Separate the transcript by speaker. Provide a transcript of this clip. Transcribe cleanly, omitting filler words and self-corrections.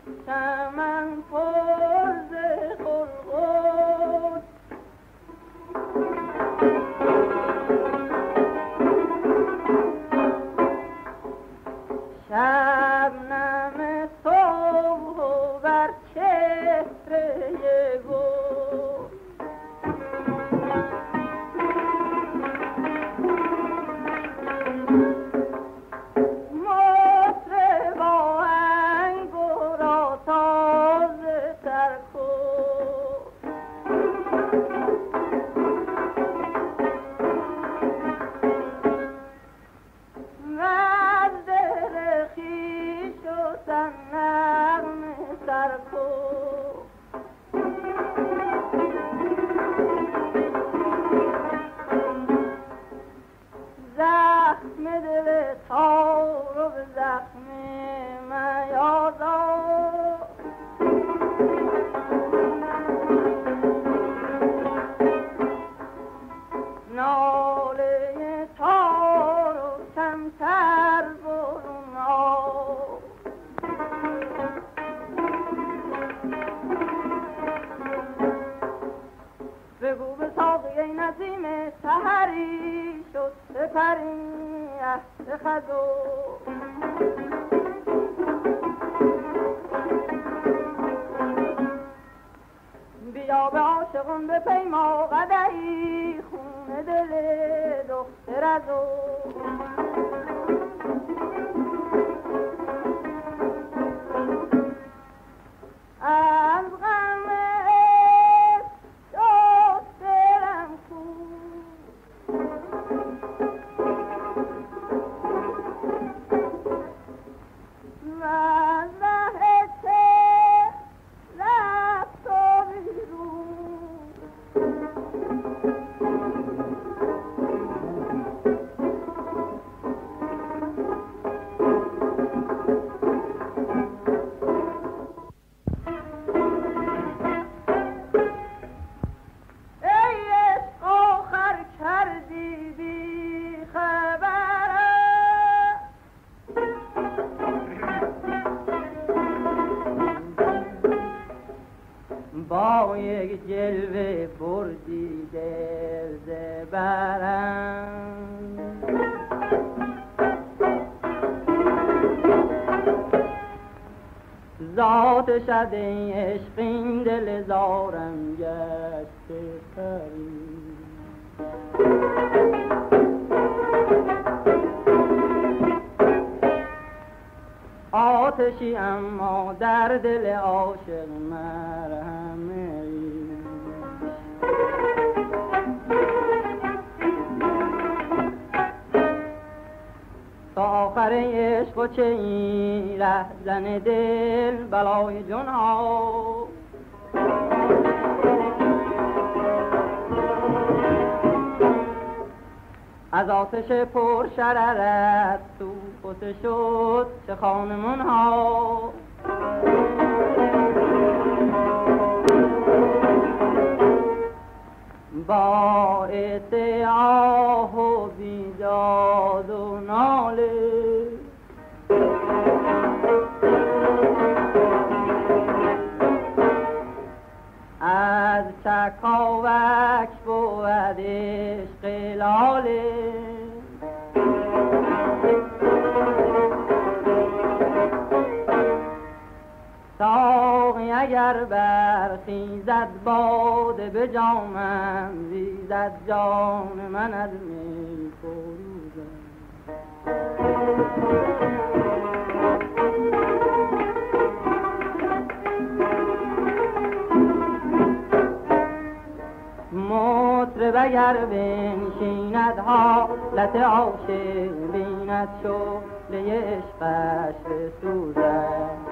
Speaker 1: چمن پر ز قلقل شبنم صبح و بر چهره گل مطرب آهنگ را تازه تر کن وز دل خویش و تن نغمه سر کن زخم دل تار و به زخم میازار ناله تار و کمتر برون آر بگو به ساقی نسیم سحری شد سپری عهد خزر بیا به عاشقان به پیما قدحی خون دل دختر ازو از غم دخترم کو و از ره رفت و بیرون ای عشق آخر کردی بی خبره با یک جلوه بردی دل ز برم ذات شد ای عشق این دل زارم گشت پری آتشی اما در دل عاشق مرهمه تا آخر عشق و چه این رهزن دل بلای جون ها از آتش پر شررت سوخته شد چه خانمون ها باعث آه و بیداد و ناله از چکاوک بود عشق لاله ساقی اگر برخیزد باده به جامم ریزد جان من از می فروزد مطرب اگر بنشیند حالت عاشق بیند شعله عشقش بسوزد